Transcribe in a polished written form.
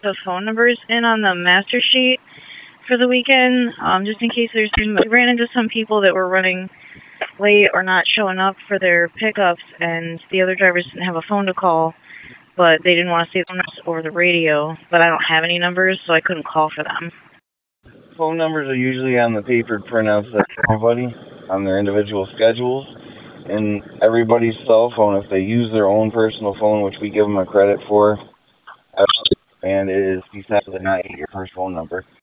the phone numbers in on the master sheet for the weekend, just in case we ran into some people that were running late or not showing up for their pickups, and the other drivers didn't have a phone to call, but they didn't want to say the numbers over the radio. But I don't have any numbers, so I couldn't call for them. Phone numbers are usually on the paper printouts that everybody on their individual schedules, and everybody's cell phone, if they use their own personal phone, which we give them a credit for, and it is decidedly not your first phone number.